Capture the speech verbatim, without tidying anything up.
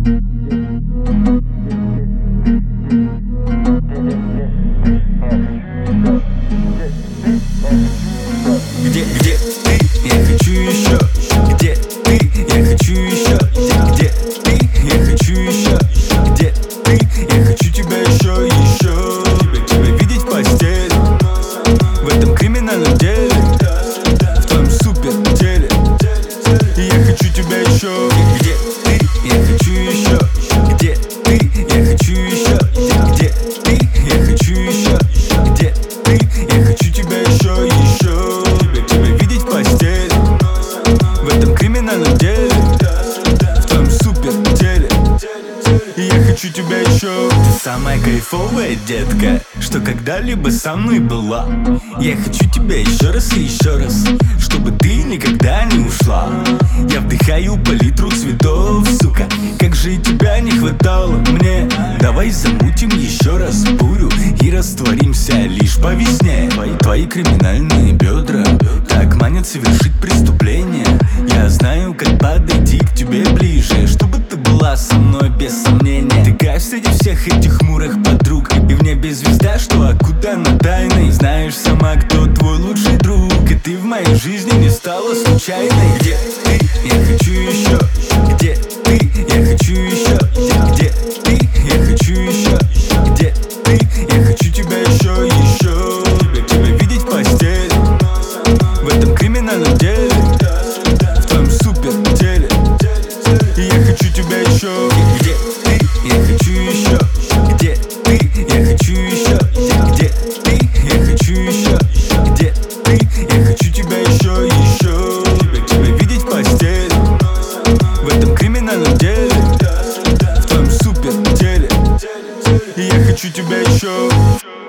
Где, где ты? Я хочу еще. Где ты? Я хочу еще. Где ты? Я хочу еще. Где ты? Я хочу тебя еще, еще. Тебя, тебя видеть в постели, в этом криминальном деле, в твоем супер теле. Я хочу тебя еще. Где ты? Я хочу еще. Где ты? Я хочу еще. Где ты? Я хочу еще. Где ты? Я хочу тебя еще, еще. Тебя, тебя видеть в постели, в этом криминальном деле, в твоем супер теле. Я хочу тебя еще. Ты самая кайфовая детка, что когда-либо со мной была. Я хочу тебя еще раз и еще раз, чтобы ты никогда не ушла. Я вдыхаю палитру цветов, сука, как же и тебя не хватало мне. Давай замутим еще раз бурю и растворимся лишь по весне. Твои, твои криминальные бедра так манят совершить преступление. Я знаю, как подойти к тебе ближе, чтобы ты была со мной без сомнения. Ты кайф среди всех этих хмурых подруг, и в небе звезда, что окутана тайной. Знаешь сама, кто твой лучший друг, и ты в моей жизни не стала случайной. Где ты? Я хочу еще. Где ты? Я хочу еще. Где ты? Я хочу еще. Где ты? Я хочу тебя еще, еще. Тебя, тебя видеть в постели, в этом криминальном деле, в твоем супер теле. Я хочу тебя еще. Где ты? Я хочу еще. Где ты? Я хочу еще. Где ты? Я хочу еще. Где ты? Я хочу тебя еще, еще. Тебя, тебя видеть в постели, в этом криминальном деле, в твоем супер теле. Я хочу тебя еще.